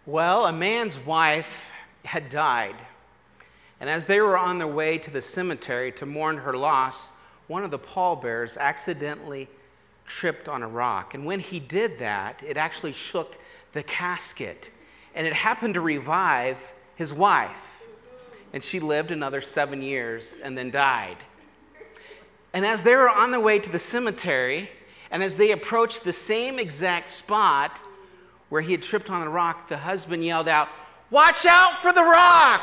Well, a man's wife had died, and as they were on their way to the cemetery to mourn her loss, one of the pallbearers accidentally tripped on a rock. And when he did that, it actually shook the casket, and it happened to revive his wife. And she lived another 7 years and then died. And as they were on their way to the cemetery, and as they approached the same exact spot where he had tripped on the rock, the husband yelled out, "Watch out for the rock!"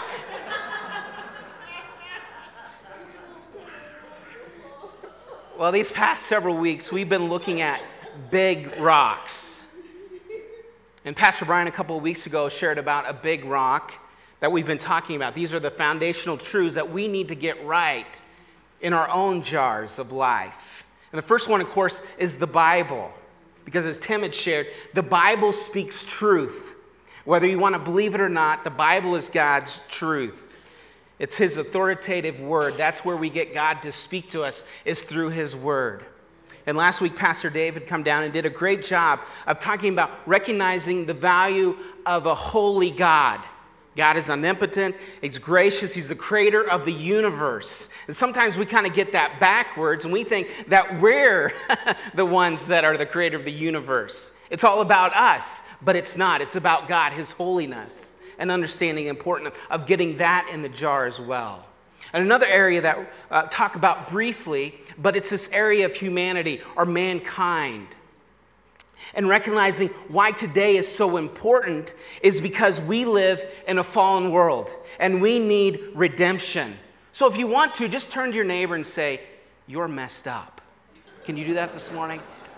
Well, these past several weeks, we've been looking at big rocks. And Pastor Brian, a couple of weeks ago, shared about a big rock that we've been talking about. These are the foundational truths that we need to get right in our own jars of life. And the first one, of course, is the Bible. Because as Tim had shared, the Bible speaks truth. Whether you want to believe it or not, the Bible is God's truth. It's His authoritative word. That's where we get God to speak to us, is through His word. And last week, Pastor David come down and did a great job of talking about recognizing the value of a holy God. God is omnipotent, He's gracious, He's the creator of the universe. And sometimes we kind of get that backwards and we think that we're the ones that are the creator of the universe. It's all about us, but it's not. It's about God, His holiness, and understanding the importance of getting that in the jar as well. And another area that talk about briefly, but it's this area of humanity or mankind. And recognizing why today is so important is because we live in a fallen world and we need redemption. So if you want to, just turn to your neighbor and say, "You're messed up." Can you do that this morning?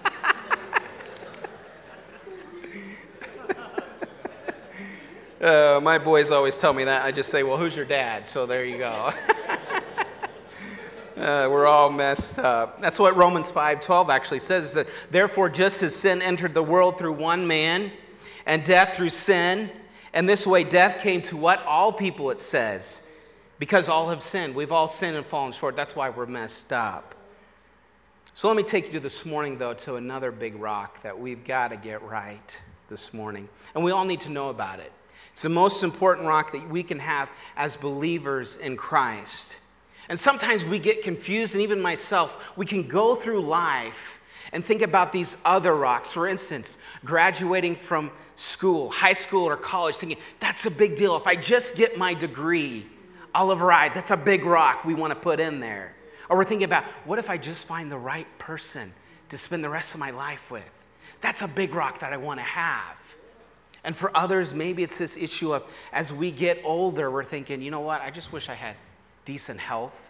My boys always tell me that. I just say, "Well, who's your dad?" So there you go. We're all messed up. That's what Romans 5:12 actually says, that therefore just as sin entered the world through one man, and death through sin, and this way death came to what? All people, it says. Because all have sinned. We've all sinned and fallen short. That's why we're messed up. So let me take you this morning, though, to another big rock that we've got to get right this morning. And we all need to know about it. It's the most important rock that we can have as believers in Christ. And sometimes we get confused, and even myself, we can go through life and think about these other rocks. For instance, graduating from school, high school or college, thinking, that's a big deal. If I just get my degree, I'll have arrived. That's a big rock we want to put in there. Or we're thinking about, what if I just find the right person to spend the rest of my life with? That's a big rock that I want to have. And for others, maybe it's this issue of, as we get older, we're thinking, you know what, I just wish I had decent health.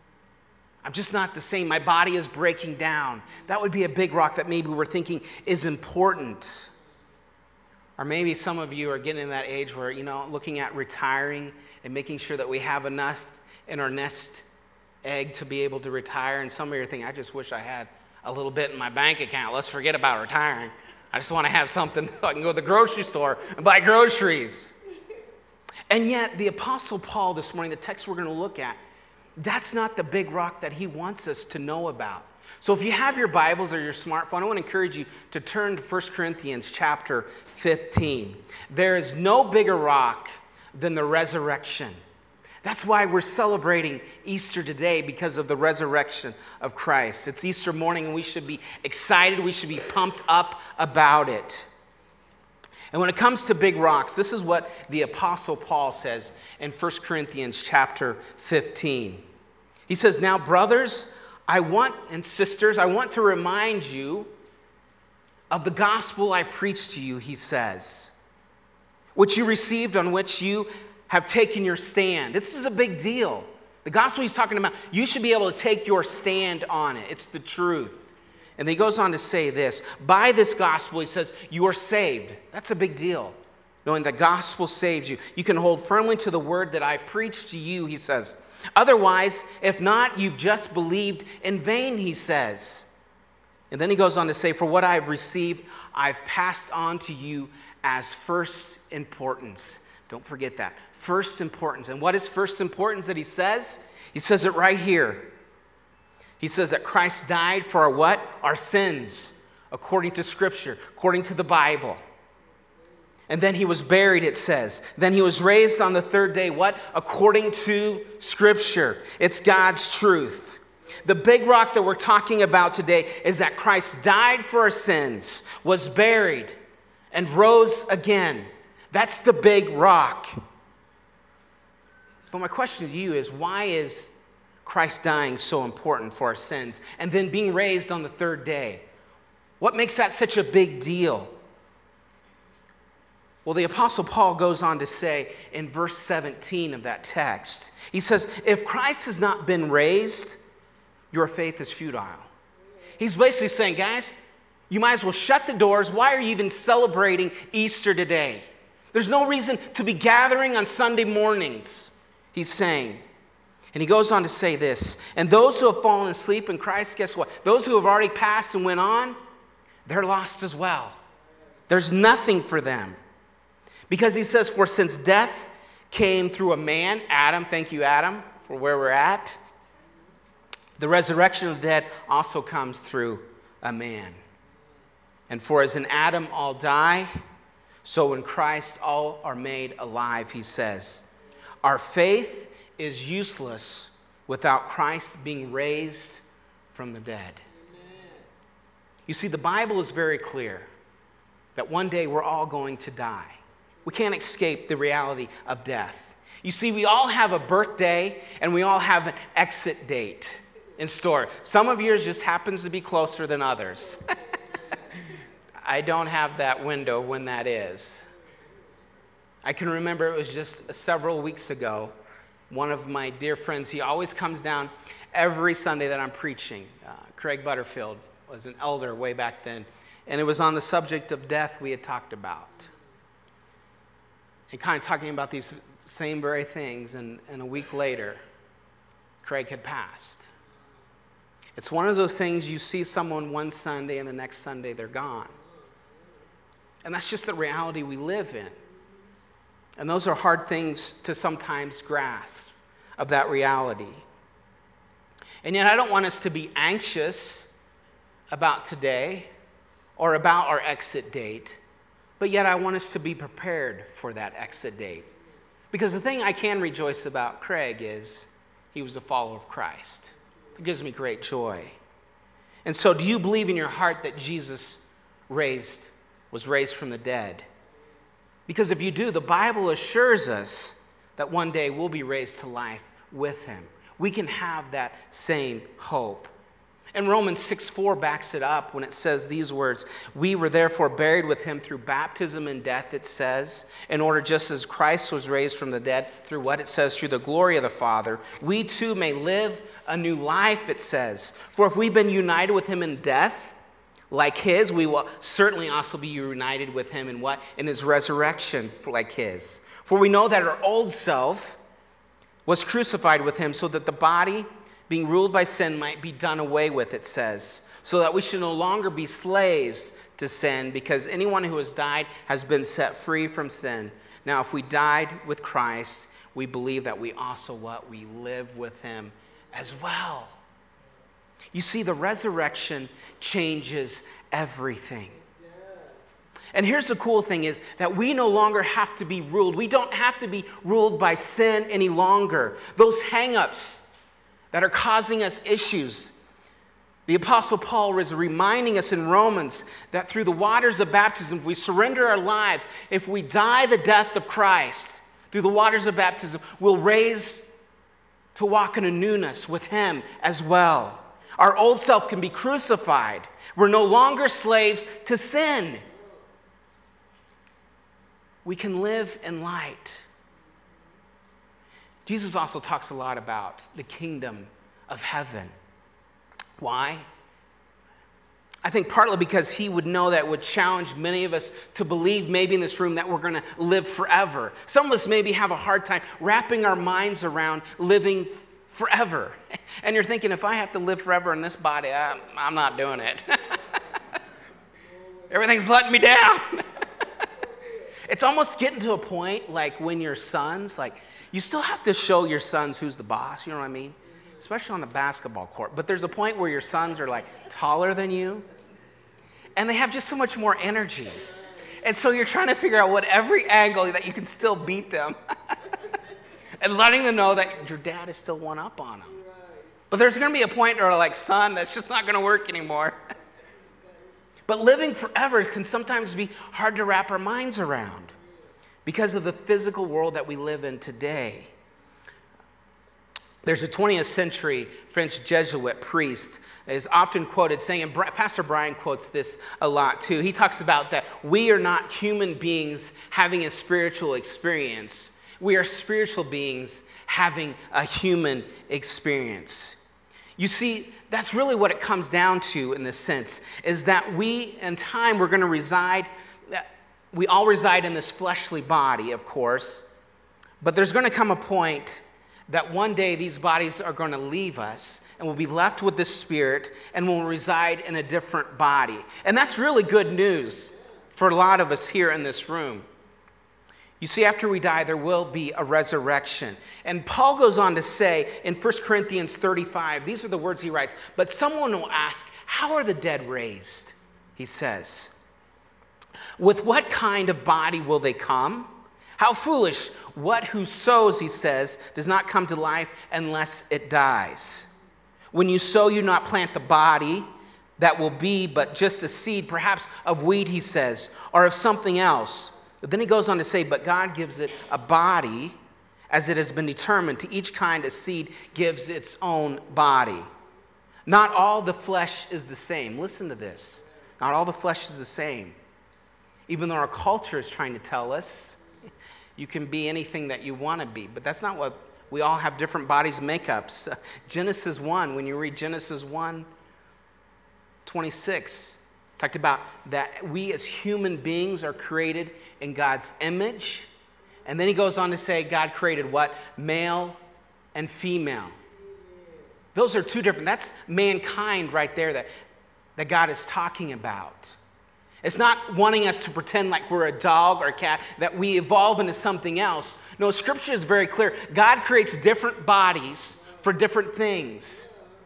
I'm just not the same. My body is breaking down. That would be a big rock that maybe we're thinking is important. Or maybe some of you are getting in that age where, looking at retiring and making sure that we have enough in our nest egg to be able to retire. And some of you are thinking, I just wish I had a little bit in my bank account. Let's forget about retiring. I just want to have something so I can go to the grocery store and buy groceries. And yet, the Apostle Paul this morning, the text we're going to look at, that's not the big rock that he wants us to know about. So if you have your Bibles or your smartphone, I want to encourage you to turn to 1 Corinthians chapter 15. There is no bigger rock than the resurrection. That's why we're celebrating Easter today, because of the resurrection of Christ. It's Easter morning, and we should be excited. We should be pumped up about it. And when it comes to big rocks, this is what the Apostle Paul says in 1 Corinthians chapter 15. He says, "Now, brothers and sisters, I want to remind you of the gospel I preached to you," he says, "which you received, on which you have taken your stand." This is a big deal. The gospel he's talking about, you should be able to take your stand on it. It's the truth. And he goes on to say this, by this gospel, he says, you are saved. That's a big deal. Knowing the gospel saves you. You can hold firmly to the word that I preached to you, he says. Otherwise, if not, you've just believed in vain, he says. And then he goes on to say, for what I've received, I've passed on to you as first importance. Don't forget that. First importance. And what is first importance that he says? He says it right here. He says that Christ died for our what? Our sins, according to Scripture, according to the Bible. And then he was buried, it says. Then he was raised on the third day. What? According to Scripture. It's God's truth. The big rock that we're talking about today is that Christ died for our sins, was buried, and rose again. That's the big rock. But my question to you is, why is Christ dying so important for our sins and then being raised on the third day? What makes that such a big deal? Well, the Apostle Paul goes on to say in verse 17 of that text, he says, if Christ has not been raised, your faith is futile. He's basically saying, guys, you might as well shut the doors. Why are you even celebrating Easter today? There's no reason to be gathering on Sunday mornings, he's saying. And he goes on to say this, and those who have fallen asleep in Christ, guess what? Those who have already passed and went on, they're lost as well. There's nothing for them. Because he says, for since death came through a man, Adam, thank you, Adam, for where we're at, the resurrection of the dead also comes through a man. And for as in Adam all die, so in Christ all are made alive, he says. Our faith is useless without Christ being raised from the dead. You see, the Bible is very clear that one day we're all going to die. We can't escape the reality of death. You see, we all have a birthday and we all have an exit date in store. Some of yours just happens to be closer than others. I don't have that window when that is. I can remember it was just several weeks ago. One of my dear friends, he always comes down every Sunday that I'm preaching. Craig Butterfield was an elder way back then. And it was on the subject of death we had talked about. And kind of talking about these same very things. And a week later, Craig had passed. It's one of those things you see someone one Sunday and the next Sunday they're gone. And that's just the reality we live in. And those are hard things to sometimes grasp of that reality. And yet I don't want us to be anxious about today or about our exit date, but yet I want us to be prepared for that exit date. Because the thing I can rejoice about Craig is he was a follower of Christ. It gives me great joy. And so do you believe in your heart that Jesus was raised from the dead? Because if you do, the Bible assures us that one day we'll be raised to life with him. We can have that same hope. And Romans 6:4 backs it up when it says these words, we were therefore buried with him through baptism and death, it says, in order just as Christ was raised from the dead through what it says, through the glory of the Father, we too may live a new life, it says. For if we've been united with him in death, like his, we will certainly also be united with him in what? In his resurrection, like his. For we know that our old self was crucified with him so that the body being ruled by sin might be done away with, it says, so that we should no longer be slaves to sin, because anyone who has died has been set free from sin. Now, if we died with Christ, we believe that we also we live with him as well. You see, the resurrection changes everything. And here's the cool thing is that we no longer have to be ruled. We don't have to be ruled by sin any longer. Those hang-ups that are causing us issues. The Apostle Paul is reminding us in Romans that through the waters of baptism, if we surrender our lives, if we die the death of Christ through the waters of baptism, we'll raise to walk in a newness with him as well. Our old self can be crucified. We're no longer slaves to sin. We can live in light. Jesus also talks a lot about the kingdom of heaven. Why? I think partly because he would know that it would challenge many of us to believe maybe in this room that we're going to live forever. Some of us maybe have a hard time wrapping our minds around living forever. And you're thinking, if I have to live forever in this body, I'm not doing it. Everything's letting me down. It's almost getting to a point like when your sons, you still have to show your sons who's the boss, you know what I mean? Especially on the basketball court. But there's a point where your sons are taller than you, and they have just so much more energy. And so you're trying to figure out what every angle that you can still beat them. And letting them know that your dad is still one up on them. But there's going to be a point where like, son, that's just not going to work anymore. But living forever can sometimes be hard to wrap our minds around because of the physical world that we live in today. There's a 20th century French Jesuit priest is often quoted saying, and Pastor Brian quotes this a lot too. He talks about that we are not human beings having a spiritual experience. We are spiritual beings having a human experience. You see, that's really what it comes down to in this sense, is that we, in time, we're going to reside, we all reside in this fleshly body, of course, but there's going to come a point that one day these bodies are going to leave us and we'll be left with the spirit and we'll reside in a different body. And that's really good news for a lot of us here in this room. You see, after we die, there will be a resurrection. And Paul goes on to say in 1 Corinthians 35, these are the words he writes, but someone will ask, how are the dead raised? He says, with what kind of body will they come? How foolish, what who sows, he says, does not come to life unless it dies. When you sow, you not plant the body that will be but just a seed, perhaps of wheat, he says, or of something else. But then he goes on to say, but God gives it a body as it has been determined. To each kind a seed gives its own body. Not all the flesh is the same. Listen to this. Not all the flesh is the same. Even though our culture is trying to tell us you can be anything that you want to be. But that's not what, we all have different bodies, makeups. Genesis 1, when you read Genesis 1:26, talked about that we as human beings are created in God's image. And then he goes on to say God created what? Male and female. Those are two different, that's mankind right there that God is talking about. It's not wanting us to pretend like we're a dog or a cat, that we evolve into something else. No, Scripture is very clear. God creates different bodies for different things.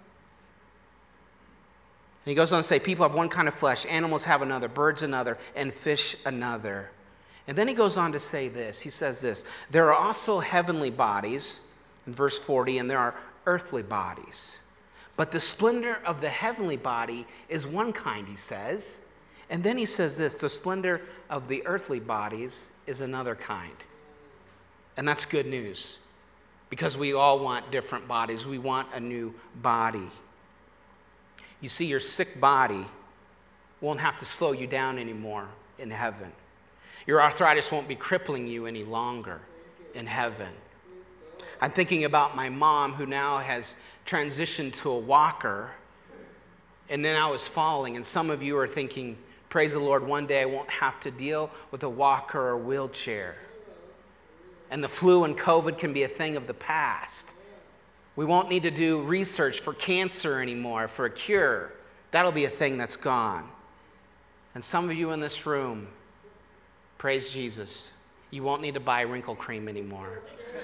And he goes on to say, people have one kind of flesh, animals have another, birds another, and fish another. And then he goes on to say this. He says this, there are also heavenly bodies, in verse 40, and there are earthly bodies. But the splendor of the heavenly body is one kind, he says. And then he says this, the splendor of the earthly bodies is another kind. And that's good news, because we all want different bodies. We want a new body. You see, your sick body won't have to slow you down anymore in heaven. Your arthritis won't be crippling you any longer in heaven. I'm thinking about my mom, who now has transitioned to a walker, and then I was falling, and some of you are thinking, praise the Lord, one day I won't have to deal with a walker or wheelchair. And the flu and COVID can be a thing of the past. We won't need to do research for cancer anymore, for a cure. That'll be a thing that's gone. And some of you in this room, praise Jesus, you won't need to buy wrinkle cream anymore.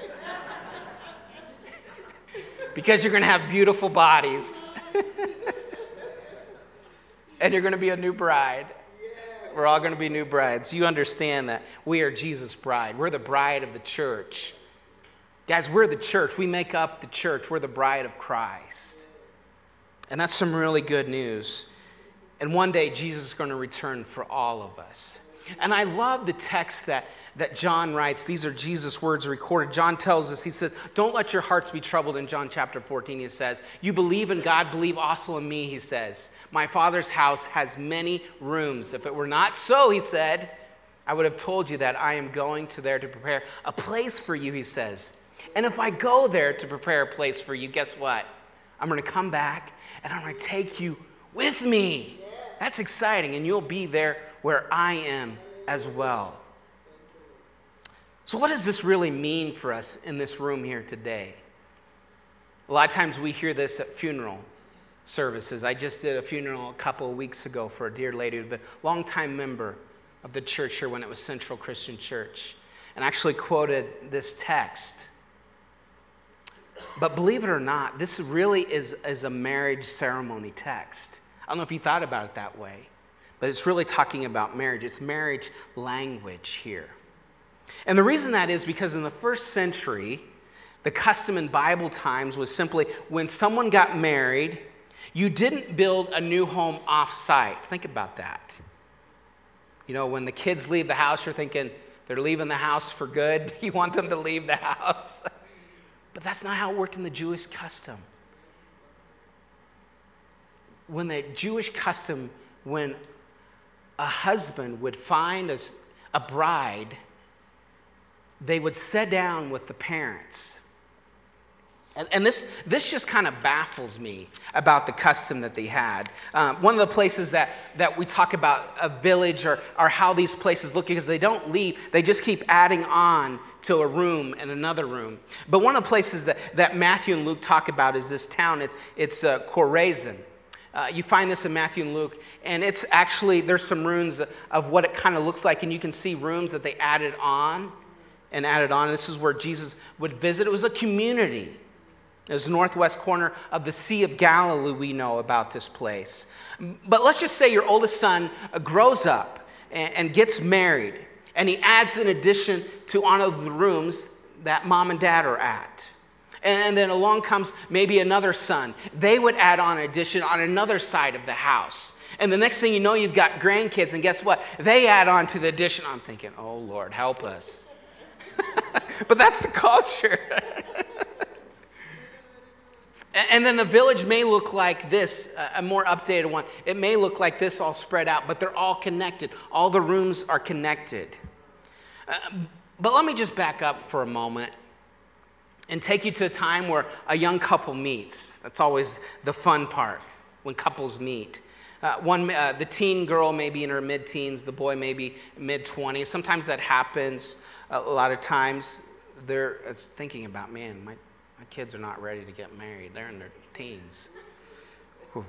Because you're going to have beautiful bodies. And you're going to be a new bride. We're all going to be new brides. You understand that we are Jesus' bride. We're the bride of the church. Guys, we're the church. We make up the church. We're the bride of Christ. And that's some really good news. And one day, Jesus is going to return for all of us. And I love the text that John writes. These are Jesus' words recorded. John tells us, he says, don't let your hearts be troubled. In John chapter 14, he says, you believe in God, believe also in me, he says. My Father's house has many rooms. If it were not so, he said, I would have told you that I am going to there to prepare a place for you, he says. And if I go there to prepare a place for you, guess what? I'm going to come back and I'm going to take you with me. That's exciting. And you'll be there where I am as well. So what does this really mean for us in this room here today? A lot of times we hear this at funeral services. I just did a funeral a couple of weeks ago for a dear lady who'd been a longtime member of the church here when it was Central Christian Church, and actually quoted this text. But believe it or not, this really is a marriage ceremony text. I don't know if you thought about it that way. but it's really talking about marriage. It's marriage language here. And the reason that is because in the first century, the custom in Bible times was simply when someone got married, you didn't build a new home off-site. Think about that. You know, when the kids leave the house, you're thinking they're leaving the house for good. You want them to leave the house. But that's not how it worked in the Jewish custom. When the Jewish custom, when a husband would find a bride, they would sit down with the parents. And this just kind of baffles me about the custom that they had. One of the places that we talk about a village or how these places look, because they don't leave, they just keep adding on to a room and another room. But one of the places that Matthew and Luke talk about is this town. It's Chorazin. You find this in Matthew and Luke, and it's actually, there's some ruins of what it kind of looks like, and you can see rooms that they added on. And this is where Jesus would visit. It was a community. It was the northwest corner of the Sea of Galilee. We know about this place. But let's just say your oldest son grows up and gets married, and he adds an addition to one of the rooms that mom and dad are at. And then along comes maybe another son. They would add on an addition on another side of the house. And the next thing you know, you've got grandkids, and guess what? They add on to the addition. I'm thinking, oh, Lord, help us. But that's the culture. And then the village may look like this, a more updated one. It may look like this all spread out, but they're all connected. All the rooms are connected. But let me just back up for a moment and take you to a time where a young couple meets. That's always the fun part, when couples meet. The teen girl may be in her mid-teens, the boy may be mid-20s. Sometimes that happens. A lot of times they're thinking about, man, my kids are not ready to get married. They're in their teens. Whew.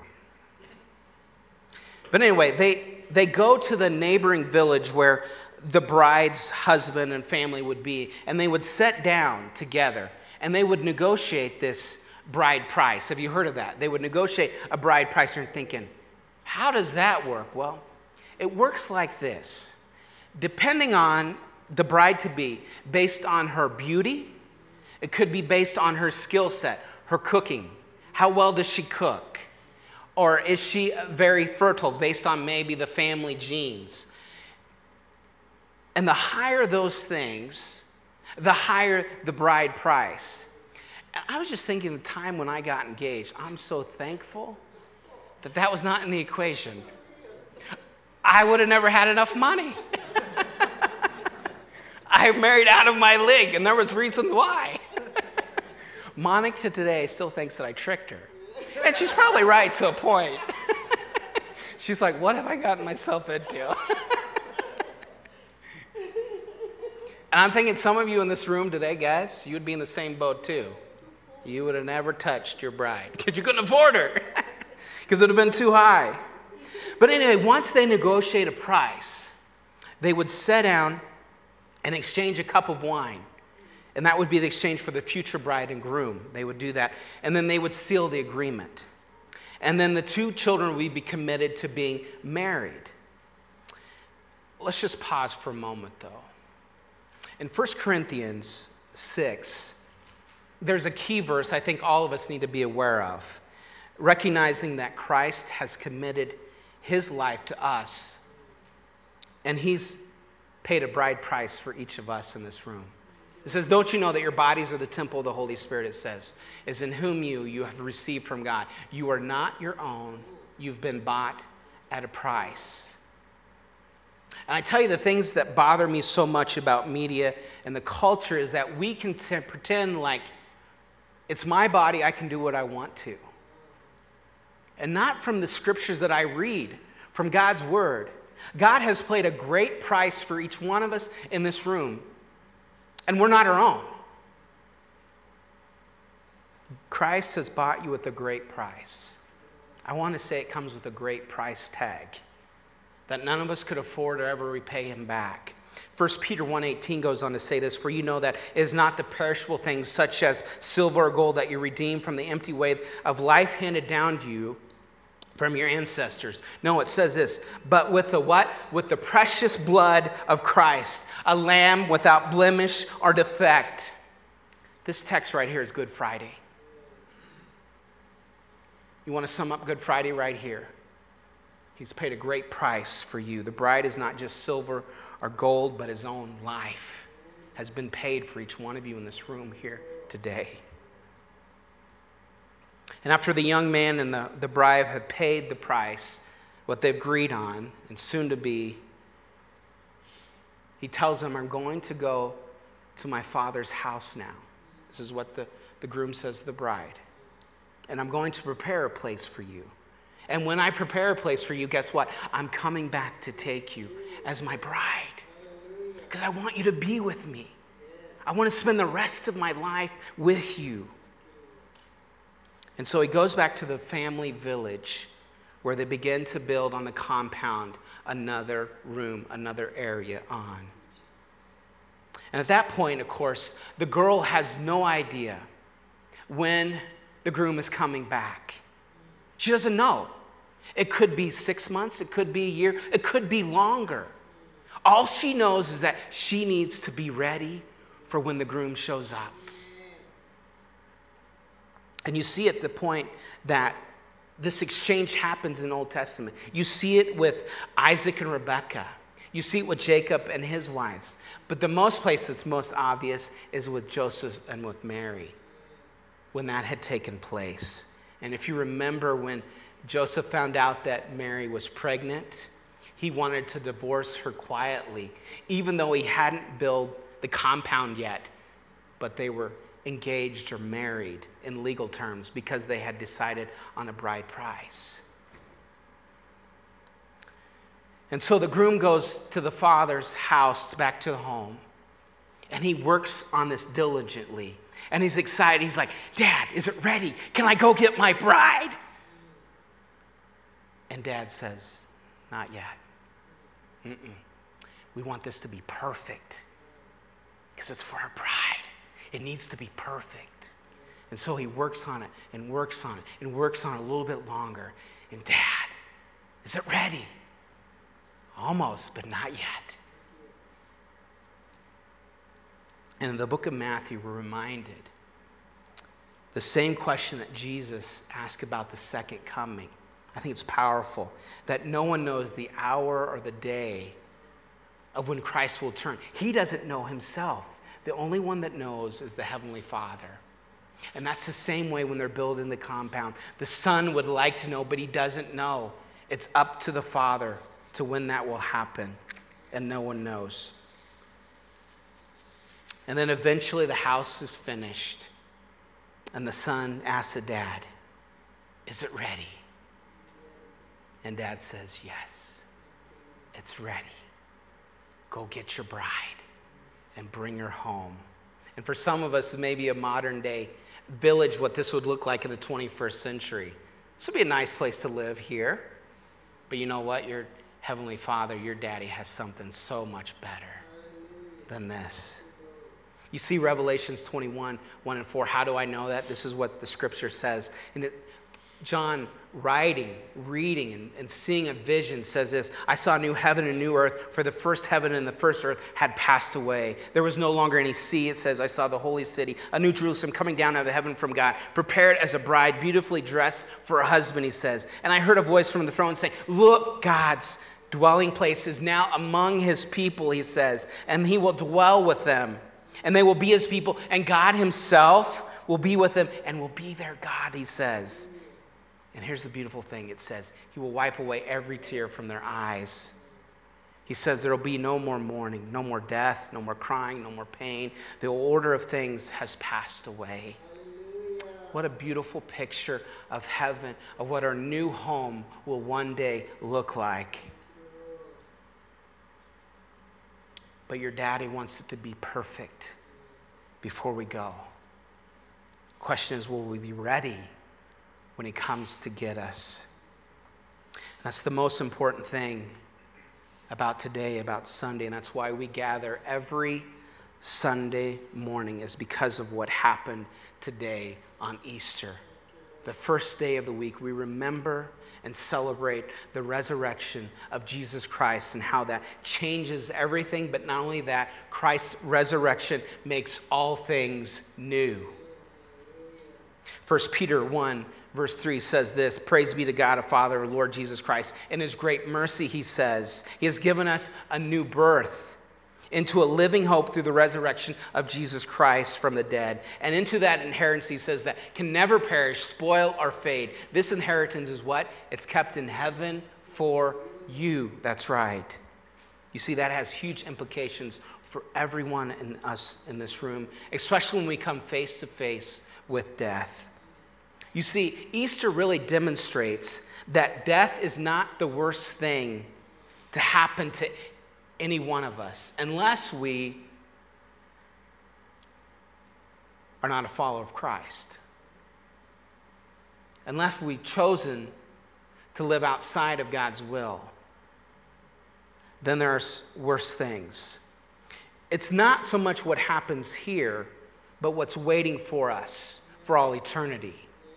But anyway, they go to the neighboring village where the bride's husband and family would be, and they would sit down together, and they would negotiate this bride price. Have you heard of that? They would negotiate a bride price. You're thinking, how does that work? Well, it works like this. Depending on the bride-to-be, based on her beauty, it could be based on her skill set, her cooking. How well does she cook? Or is she very fertile, based on maybe the family genes? And the higher those things, the higher the bride price. And I was just thinking the time when I got engaged, I'm so thankful that was not in the equation. I would have never had enough money. I married out of my league, and there was reasons why. Monica today still thinks that I tricked her. And she's probably right to a point. She's like, what have I gotten myself into? And I'm thinking some of you in this room today, guys, you would be in the same boat too. You would have never touched your bride because you couldn't afford her because it would have been too high. But anyway, once they negotiate a price, they would sit down and exchange a cup of wine. And that would be the exchange for the future bride and groom. They would do that. And then they would seal the agreement. And then the two children would be committed to being married. Let's just pause for a moment, though. In 1 Corinthians 6, there's a key verse I think all of us need to be aware of, recognizing that Christ has committed his life to us, and he's paid a bride price for each of us in this room. It says, don't you know that your bodies are the temple of the Holy Spirit, it says, is in whom you have received from God. You are not your own. You've been bought at a price. And I tell you, the things that bother me so much about media and the culture is that we can pretend like it's my body, I can do what I want to. And not from the scriptures that I read, from God's word. God has paid a great price for each one of us in this room. And we're not our own. Christ has bought you with a great price. I want to say it comes with a great price tag that none of us could afford or ever repay him back. 1 Peter 1:18 goes on to say this, for you know that it is not the perishable things such as silver or gold that you redeem from the empty way of life handed down to you from your ancestors. No, it says this, but with the what? With the precious blood of Christ, a lamb without blemish or defect. This text right here is Good Friday. You want to sum up Good Friday right here? He's paid a great price for you. The bride is not just silver or gold, but his own life has been paid for each one of you in this room here today. And after the young man and the bride have paid the price, what they've agreed on, and soon to be, he tells them, I'm going to go to my father's house now. This is what the groom says to the bride. And I'm going to prepare a place for you. And when I prepare a place for you, guess what? I'm coming back to take you as my bride. Because I want you to be with me. I want to spend the rest of my life with you. And so he goes back to the family village where they begin to build on the compound another room, another area on. And at that point, of course, the girl has no idea when the groom is coming back. She doesn't know. It could be 6 months, it could be a year, it could be longer. All she knows is that she needs to be ready for when the groom shows up. And you see at the point that this exchange happens in the Old Testament. You see it with Isaac and Rebekah. You see it with Jacob and his wives. But the most place that's most obvious is with Joseph and with Mary, when that had taken place. And if you remember when Joseph found out that Mary was pregnant, he wanted to divorce her quietly, even though he hadn't built the compound yet, but they were engaged or married in legal terms because they had decided on a bride price. And so the groom goes to the father's house, back to the home, and he works on this diligently. And he's excited. He's like, Dad, is it ready? Can I go get my bride? And Dad says, not yet. We want this to be perfect because it's for our bride. It needs to be perfect. And so he works on it and works on it and works on it a little bit longer. And Dad, is it ready? Almost, but not yet. And in the book of Matthew, we're reminded the same question that Jesus asked about the second coming. I think it's powerful that no one knows the hour or the day of when Christ will return. He doesn't know himself. The only one that knows is the Heavenly Father. And that's the same way when they're building the compound. The Son would like to know, but he doesn't know. It's up to the Father to when that will happen, and no one knows. And then eventually the house is finished, and the son asks the dad, is it ready? And Dad says, yes, it's ready. Go get your bride and bring her home. And for some of us, maybe a modern day village, what this would look like in the 21st century. This would be a nice place to live here. But you know what? Your Heavenly Father, your daddy has something so much better than this. You see Revelations 21, 1 and 4. How do I know that? This is what the scripture says. And John writing, reading, and seeing a vision says this: I saw a new heaven and a new earth, for the first heaven and the first earth had passed away. There was no longer any sea. It says, I saw the holy city, a new Jerusalem coming down out of heaven from God, prepared as a bride, beautifully dressed for her husband, he says. And I heard a voice from the throne saying, look, God's dwelling place is now among his people, he says, and he will dwell with them, and they will be his people, and God himself will be with them and will be their God, he says. And here's the beautiful thing. It says, he will wipe away every tear from their eyes. He says there will be no more mourning, no more death, no more crying, no more pain. The order of things has passed away. What a beautiful picture of heaven, of what our new home will one day look like. But your daddy wants it to be perfect before we go. The question is, will we be ready when he comes to get us? And that's the most important thing about today, about Sunday, and that's why we gather every Sunday morning, is because of what happened today on Easter. the first day of the week, we remember and celebrate the resurrection of Jesus Christ and how that changes everything. But not only that, Christ's resurrection makes all things new. 1 Peter 1, verse 3 says this: "Praise be to God, the Father, our Lord Jesus Christ. In his great mercy," he says, "he has given us a new birth into a living hope through the resurrection of Jesus Christ from the dead, and into that inheritance," he says, "that can never perish, spoil, or fade." This inheritance is what? It's kept in heaven for you. That's right. You see, that has huge implications for everyone in us in this room, especially when we come face to face with death. You see, Easter really demonstrates that death is not the worst thing to happen to any one of us, unless we are not a follower of Christ. Unless we've chosen to live outside of God's will, then there's worse things. It's not so much what happens here, but what's waiting for us for all eternity.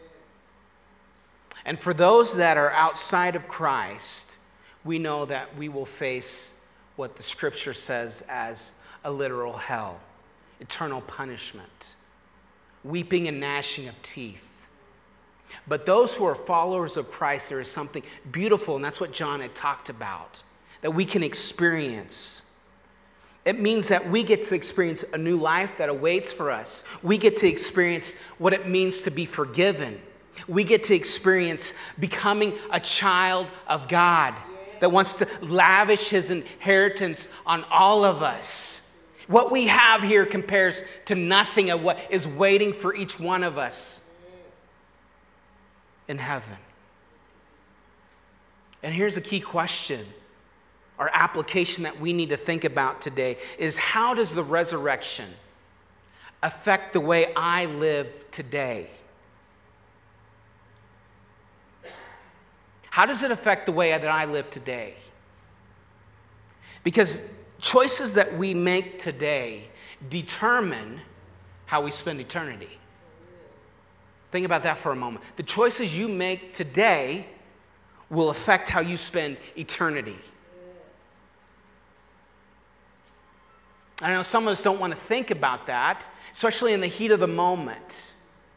And for those that are outside of Christ, we know that we will face what the scripture says as a literal hell, eternal punishment, weeping and gnashing of teeth. But those who are followers of Christ, there is something beautiful, and that's what John had talked about, that we can experience. It means that we get to experience a new life that awaits for us. We get to experience what it means to be forgiven. We get to experience becoming a child of God that wants to lavish his inheritance on all of us. What we have here compares to nothing of what is waiting for each one of us in heaven. And here's the key question, our application that we need to think about today is: how does the resurrection affect the way I live today? How does it affect the way that I live today? Because choices that we make today determine how we spend eternity. Think about that for a moment. The choices you make today will affect how you spend eternity. I know some of us don't want to think about that, especially in the heat of the moment.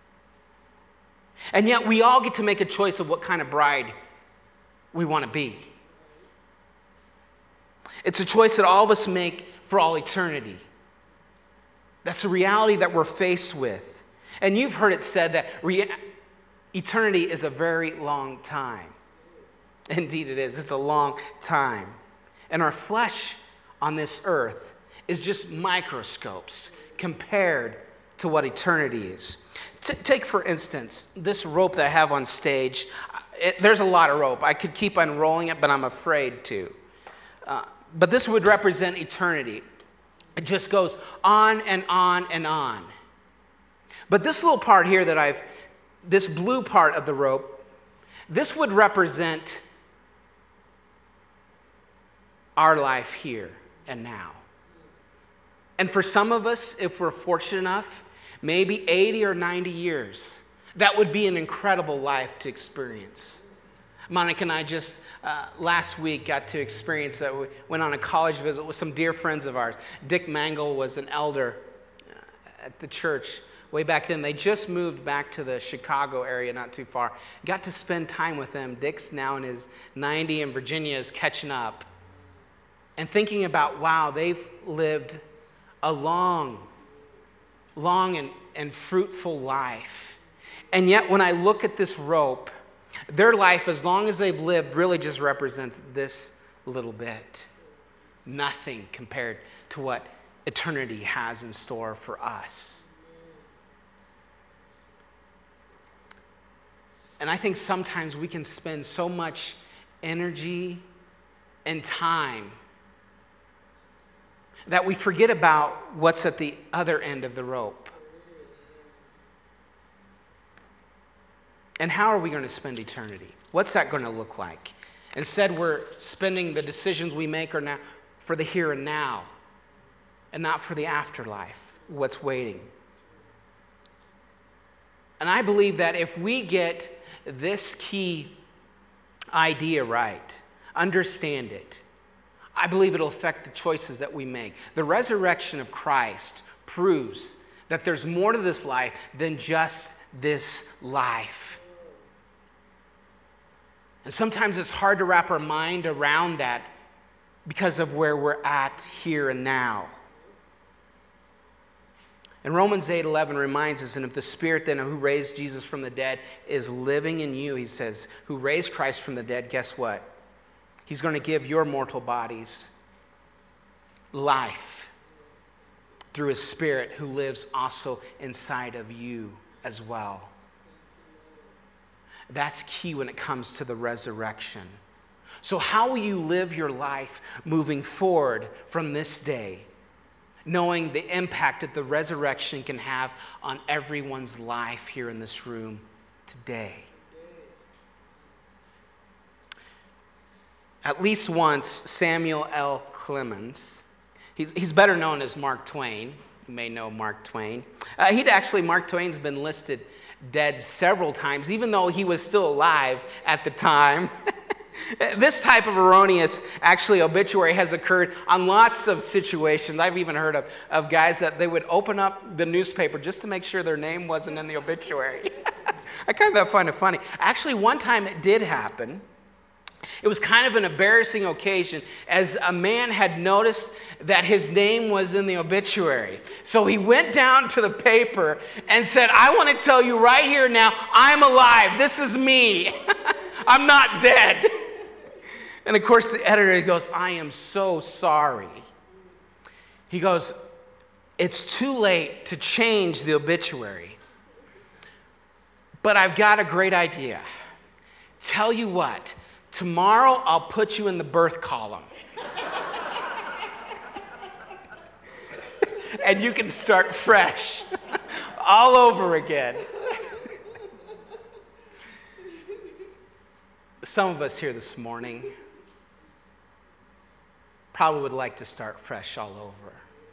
And yet we all get to make a choice of what kind of bride we want to be. It's a choice that all of us make for all eternity. That's the reality that we're faced with. And you've heard it said that eternity is a very long time. Indeed it is. It's a long time. And our flesh on this earth is just microscopes compared to what eternity is. Take, for instance, this rope that I have on stage. There's a lot of rope. I could keep unrolling it, but I'm afraid to. But this would represent eternity. It just goes on and on and on. But this little part here this blue part of the rope, this would represent our life here and now. And for some of us, if we're fortunate enough, maybe 80 or 90 years. That would be an incredible life to experience. Monica and I just last week got to experience that. We went on a college visit with some dear friends of ours. Dick Mangle was an elder at the church way back then. They just moved back to the Chicago area, not too far. Got to spend time with them. Dick's now in his 90 and Virginia is catching up. And thinking about, wow, they've lived a long and fruitful life. And yet when I look at this rope, their life, as long as they've lived, really just represents this little bit. Nothing compared to what eternity has in store for us. And I think sometimes we can spend so much energy and time that we forget about what's at the other end of the rope. And how are we going to spend eternity? What's that going to look like? Instead, we're spending the decisions we make are now for the here and now, and not for the afterlife, what's waiting. And I believe that if we get this key idea right, understand it, I believe it'll affect the choices that we make. The resurrection of Christ proves that there's more to this life than just this life. And sometimes it's hard to wrap our mind around that because of where we're at here and now. And Romans 8:11 reminds us, and if the Spirit then who raised Jesus from the dead is living in you, he says, who raised Christ from the dead, guess what? He's going to give your mortal bodies life through his Spirit who lives also inside of you as well. That's key when it comes to the resurrection. So how will you live your life moving forward from this day, knowing the impact that the resurrection can have on everyone's life here in this room today? At least once, Samuel L. Clemens, he's better known as Mark Twain. You may know Mark Twain. Mark Twain's been listed dead several times, even though he was still alive at the time. This type of erroneous, obituary has occurred on lots of situations. I've even heard of guys that they would open up the newspaper just to make sure their name wasn't in the obituary. I kind of find it funny. Actually, one time it did happen. It was kind of an embarrassing occasion as a man had noticed that his name was in the obituary. So he went down to the paper and said, I want to tell you right here now, I'm alive. This is me. I'm not dead. And of course the editor goes, I am so sorry. He goes, it's too late to change the obituary, but I've got a great idea. Tell you what, tomorrow I'll put you in the birth column. And you can start fresh all over again. Some of us here this morning probably would like to start fresh all over.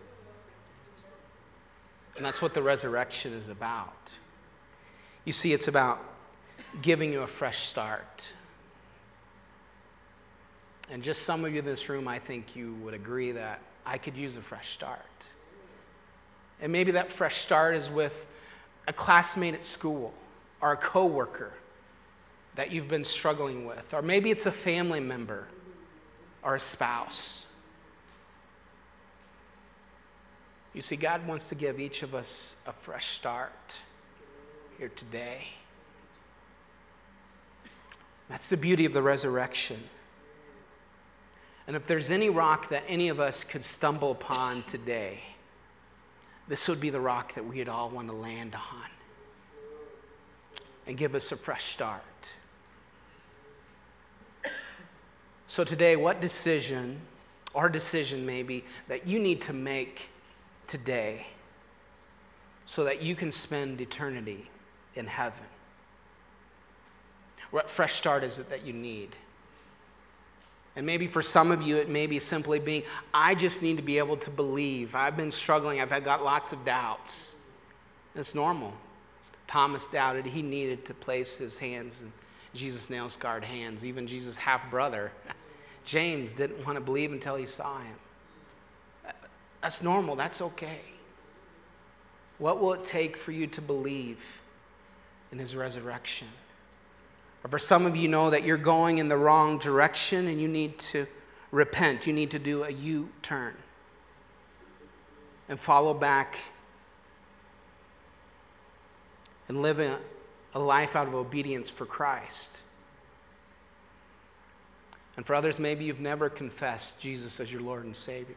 And that's what the resurrection is about. You see, it's about giving you a fresh start. And just some of you in this room, I think you would agree that I could use a fresh start. And maybe that fresh start is with a classmate at school or a coworker that you've been struggling with. Or maybe it's a family member or a spouse. You see, God wants to give each of us a fresh start here today. That's the beauty of the resurrection. And if there's any rock that any of us could stumble upon today, this would be the rock that we'd all want to land on and give us a fresh start. So today, what decision maybe that you need to make today so that you can spend eternity in heaven? What fresh start is it that you need? And maybe for some of you, it may be simply being, I just need to be able to believe. I've been struggling. I've got lots of doubts. It's normal. Thomas doubted. He needed to place his hands in Jesus' nail-scarred hands. Even Jesus' half-brother, James, didn't want to believe until he saw him. That's normal. That's okay. What will it take for you to believe in his resurrection? Or for some of you know that you're going in the wrong direction and you need to repent. You need to do a U-turn and follow back and live a life out of obedience for Christ. And for others, maybe you've never confessed Jesus as your Lord and Savior.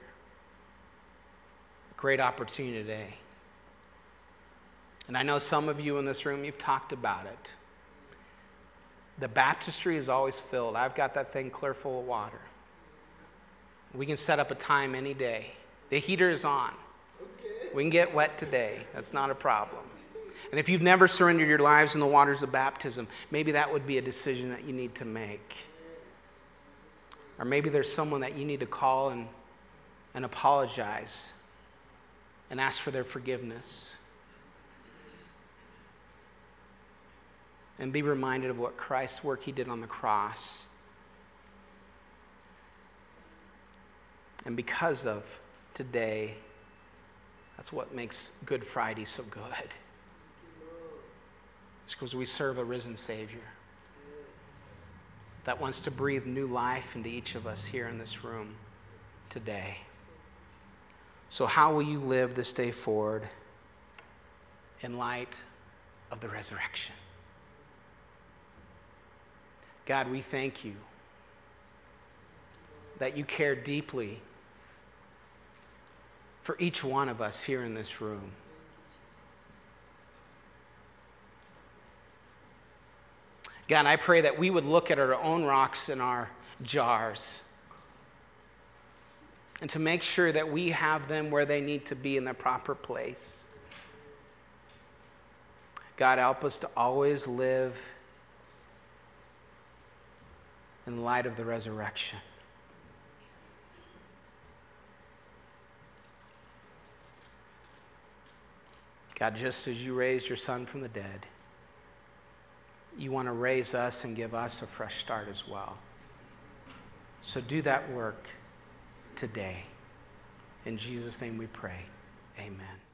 A great opportunity today. And I know some of you in this room, you've talked about it. The baptistry is always filled. I've got that thing clear full of water. We can set up a time any day. The heater is on. Okay. We can get wet today. That's not a problem. And if you've never surrendered your lives in the waters of baptism, maybe that would be a decision that you need to make. Or maybe there's someone that you need to call and apologize and ask for their forgiveness. and be reminded of what Christ's work he did on the cross. And because of today, that's what makes Good Friday so good. It's because we serve a risen Savior that wants to breathe new life into each of us here in this room today. So how will you live this day forward in light of the resurrection? God, we thank you that you care deeply for each one of us here in this room. God, I pray that we would look at our own rocks in our jars and to make sure that we have them where they need to be in their proper place. God, help us to always live in light of the resurrection. God, just as you raised your Son from the dead, you want to raise us and give us a fresh start as well. So do that work today. In Jesus' name we pray. Amen.